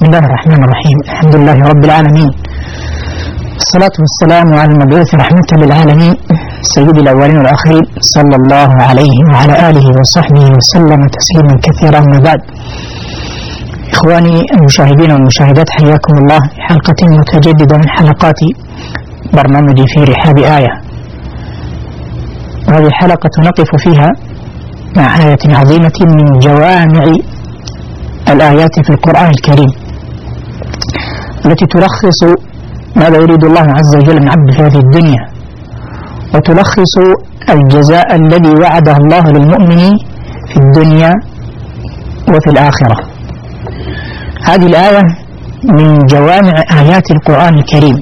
بسم الله الرحمن الرحيم. الحمد لله رب العالمين، الصلاة والسلام على المبعوث رحمة للعالمين سيد الأولين والآخرين صلى الله عليه وعلى آله وصحبه وسلم تسليما كثيرا. ما بعد، إخواني المشاهدين والمشاهدات، حياكم الله في حلقة متجددة من حلقات برنامجي في رحاب آية. وهذه الحلقة نقف فيها مع آية عظيمة من جوامع الآيات في القرآن الكريم، التي تلخص ماذا يريد الله عز وجل من عبد في هذه الدنيا، وتلخص الجزاء الذي وعده الله للمؤمن في الدنيا وفي الآخرة. هذه الآية من جوامع آيات القرآن الكريم،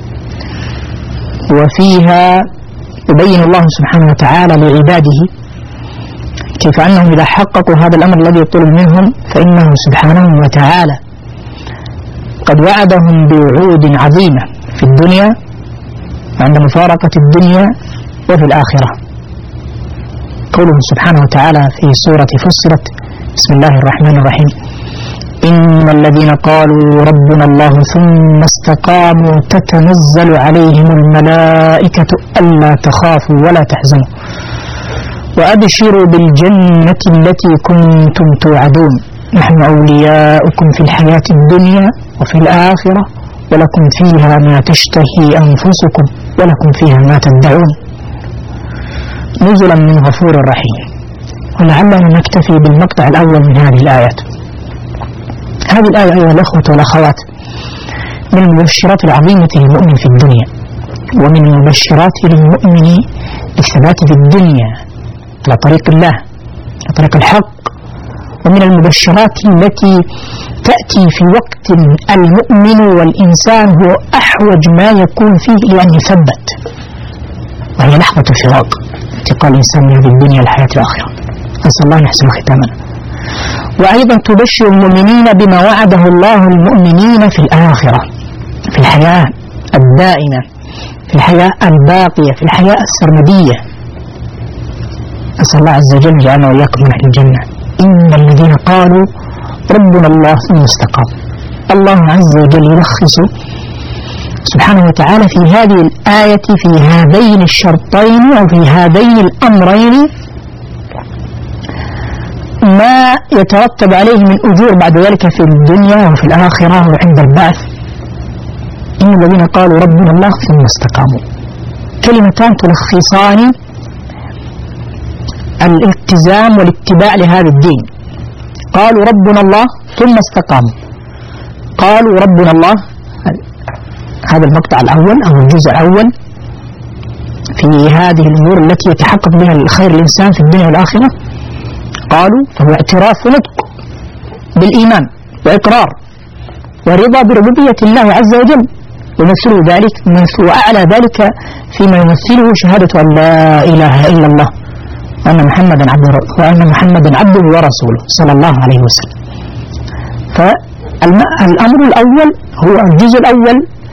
وفيها يبين الله سبحانه وتعالى لعباده كيف أنهم إذا حققوا هذا الأمر الذي يطلب منهم فإنه سبحانه وتعالى قد وعدهم بوعود عظيمة في الدنيا عند مفارقة الدنيا وفي الآخرة. قوله سبحانه وتعالى في سورة فصلت: بسم الله الرحمن الرحيم: إن الذين قالوا ربنا الله ثم استقاموا تتنزل عليهم الملائكة ألا تخافوا ولا تحزنوا وأبشروا بالجنة التي كنتم توعدون نحن أولياؤكم في الحياة الدنيا وفي الآخرة ولكم فيها ما تشتهي أنفسكم ولكم فيها ما تدعون نزلا من غفور رحيم. ولعلنا نكتفي بالمقطع الأول من هذه الآيات. هذه الآية أيها الأخوة والأخوات من المبشرات العظيمة للمؤمن في الدنيا، ومن المبشرات للمؤمن للثبات في الدنيا على طريق الله، على طريق الحق، ومن المبشرات التي تأتي في وقت المؤمن والإنسان هو أحوج ما يكون فيه لأن يثبت، وهي لحظة الفراق، انتقال الإنسان من هذه الدنيا للحياة الآخرة. نسأل الله يحسن ختامنا. وأيضا تبشر المؤمنين بما وعده الله المؤمنين في الآخرة، في الحياة الدائمة، في الحياة الباقية، في الحياة السرمدية. أسأل الله عز وجل جعلنا وإياكم من أهل الجنة. إن الذين قالوا ربنا الله ثم استقاموا. الله عز وجل يلخص سبحانه وتعالى في هذه الآية في هذين الشرطين أو في هذين الأمرين ما يترتب عليه من أجور بعد ذلك في الدنيا وفي الآخرة وعند البعث. إن الذين قالوا ربنا الله ثم استقاموا، كلمتان تلخصان الالتزام والاتباع لهذا الدين. قالوا ربنا الله ثم استقاموا. قالوا ربنا الله، هذا المقطع الأول أو الجزء الأول في هذه الأمور التي يتحقق بها الخير الإنسان في الدنيا والآخرة. قالوا فهو اعتراف ونطق بالإيمان وإقرار ورضا بربوبية الله عز وجل، ومثله ذلك وأعلى ذلك فيما يمثله شهادة أن لا إله إلا الله وأن محمدا عبده ورسوله صلى الله عليه وسلم. فالأمر الأول هو الجزء الأول،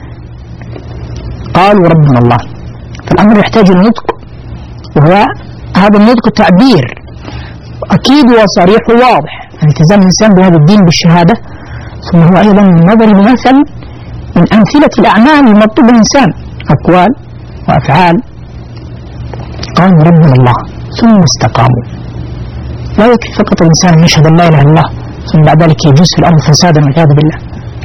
قالوا ربنا الله. فالأمر يحتاج النطق، وهو هذا النطق تعبير أكيد وصريح وواضح عن التزام الإنسان بهذا الدين بالشهادة، ثم هو أيضا من نظر المثل من أمثلة الأعمال المطلوب الإنسان، أقوال وأفعال. قالوا ربنا الله ثم استقاموا. لا يكفي فقط الإنسان أن يشهد لا إله إلا الله ثم بعد ذلك يجوز في الأرض فسادا والعياذ بالله.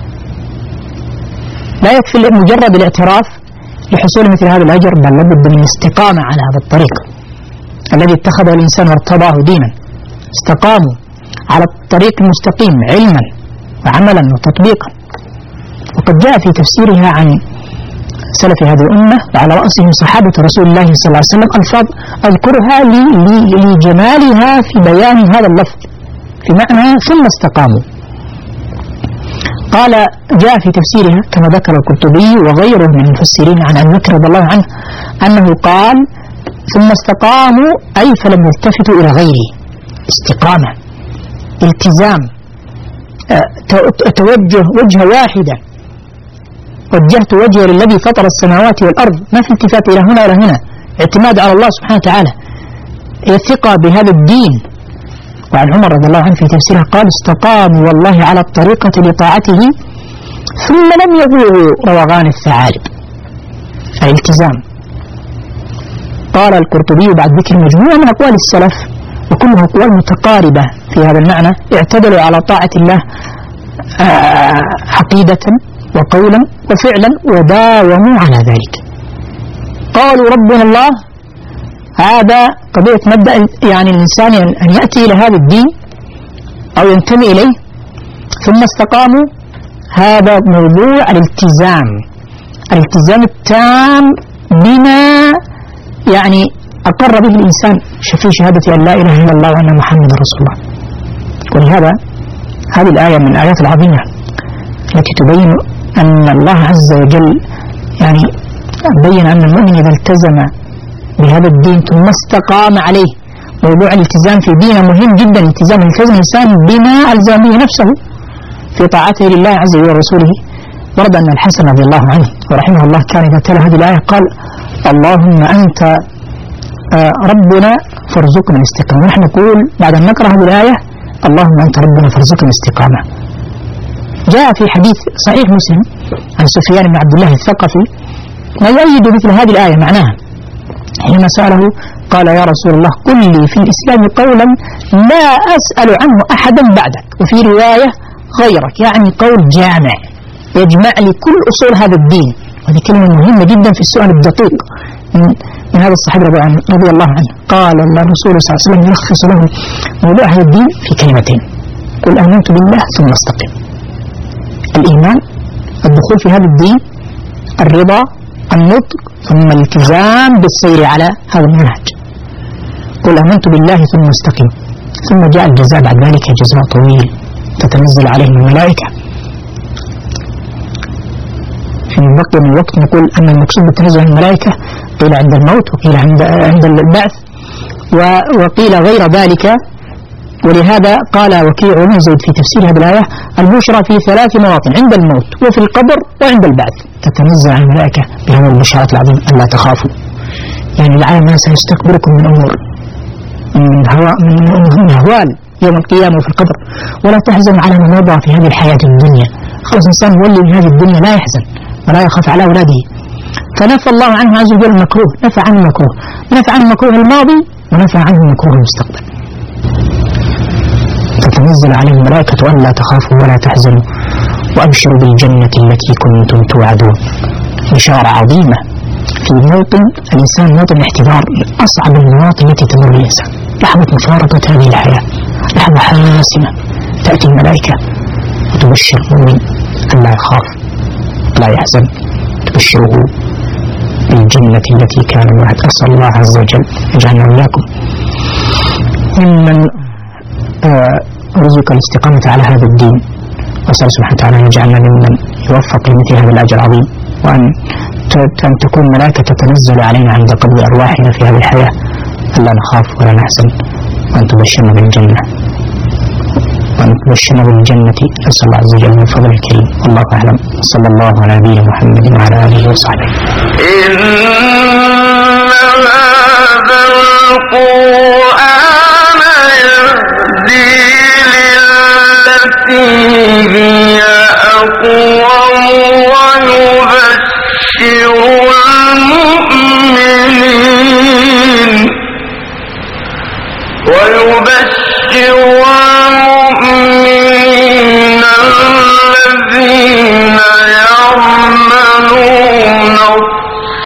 لا يكفي مجرد الاعتراف لحصول مثل هذا الأجر، بل لابد من الاستقامة على هذا الطريق الذي اتخذه الإنسان وارتضاه دينا. استقاموا على الطريق المستقيم علما وعملا وتطبيقا. وقد جاء في تفسيرها عن سلف هذه الأمة وعلى رأسهم صحابة رسول الله صلى الله عليه وسلم ألفاظ أذكرها لجمالها في بيان هذا اللفظ في معنى ثم استقاموا. قال جاء في تفسيرها كما ذكر القرطبي وغيره من المفسرين عن أبي بكر رضي الله عنه أنه قال ثم استقاموا أي فلم يلتفتوا إلى غيره. استقامة، التزام، توجه وجهة واحدة، وجهت وجهي للذي فطر السماوات والأرض، ما في التفات إلى هنا ولا هنا، اعتماد على الله سبحانه وتعالى، الثقة بهذا الدين وعن عمر رضي الله عنه في تفسيرها قال استقاموا والله على الطريقة لطاعته ثم لم يذوقوا روغان الثعالب، الالتزام. قال القرطبي بعد ذكر مجموعة من أقوال السلف وكلها أقوال متقاربة في هذا المعنى، اعتدلوا على طاعة الله عقيدة وقولا وفعلا وداوموا على ذلك. قالوا ربنا الله، هذا قضية مبدأ يعني الإنسان أن يأتي إلى هذا الدين أو ينتمي إليه ثم استقاموا، هذا موضوع الالتزام التام بما يعني أقر به الإنسان في شهادة أن لا إله إلا الله وأن محمد رسول الله. ولهذا هذه الآية من الآيات العظيمة التي تبين أن الله عز وجل يعني بين أن المؤمن إذا التزم بهذا الدين ثم استقام عليه. موضوع الالتزام في دينه مهم جدا، التزام الإنسان بما ألزم به نفسه في طاعته لله عز وجل ورسوله. ورد أن الحسن رضي الله عنه ورحمه الله كان إذا تلا هذه الآية قال اللهم أنت ربنا فارزقنا الاستقامة. نحن نقول بعد أن نقرأ هذه الآية اللهم أنت ربنا فارزقنا الاستقامة. جاء في حديث صحيح مسلم عن سفيان بن عبد الله الثقفي ما يؤيد مثل هذه الآية معناها، حينما سأله قال يا رسول الله قل لي في الإسلام قولا لا أسأل عنه أحدا بعدك، وفي رواية غيرك، يعني قول جامع يجمع لي كل أصول هذا الدين. وهذه كلمة مهمة جدا في السؤال الدقيق من هذا الصحابي رضي الله عنه. قال الرسول صلى الله عليه وسلم يلخص له موضوع هذا الدين في كلمتين: قل آمنت بالله ثم استقم. الإيمان، الدخول في هذا الدين، الرضا، النطق، ثم الالتزام بالسير على هذا المنهج. قل آمنت بالله ثم استقم، ثم جاء الجزاء بعد ذلك جزاء طويل تتنزل عليهم الملائكة. في بقي من الوقت نقول أن المقصود بالتنزل على الملائكة قيل عند الموت، وقيل عند البعث، وقيل غير ذلك. ولهذا قال وكيع بن زيد في تفسير هذه الآية البشرى في 3 مواطن: عند الموت وفي القبر وعند البعث. تتنزل على الملائكة بهذه البشارة العظيمة: ألا تخافوا، يعني العالم ما سيستكبركم من أمور من أهوال يوم القيامة وفي القبر، ولا تحزن على ما مضى في هذه الحياة الدنيا. خلاص إنسان يولي من هذه الدنيا لا يحزن ولا يخاف على أولاده. فنفى الله عنه عز وجل المكروه، نفى عنه المكروه، نفى عنه المكروه الماضي ونفى عنه المكروه المستقبل. تتنزل عليه الملائكة ألا تخافوا ولا تحزنوا وأبشروا بالجنة التي كنتم توعدون. بشارة عظيمة في موطن الإنسان، موطن الاحتضار، من أصعب المواطن التي تمر الإنسان، لحظة مفارقة هذه الحياة، لحظة حاسمة. تأتي الملائكة وتبشر المؤمن أن لا يخاف لا يحزن، تبشره بالجنة التي كان يوعد. أسأل الله عز وجل يجعلنا وإياكم ممن رزق الاستقامة على هذا الدين، وأسأل سبحانه وتعالى أن يجعلنا ممن يوفق لمثل هذا الأجر العظيم، وأن تكون ملائكة تتنزل علينا عند قبض أرواحنا في هذه الحياة ألا نخاف ولا نحزن، وأن تبشرنا بالجنة نسأل الله عز وجل من فضل الكريم. والله أعلم. صلى الله على نبينا محمد وعلى آله وصحبه. إن هذا القرآن يهدي للتي هي أقوم ويبشر المؤمنين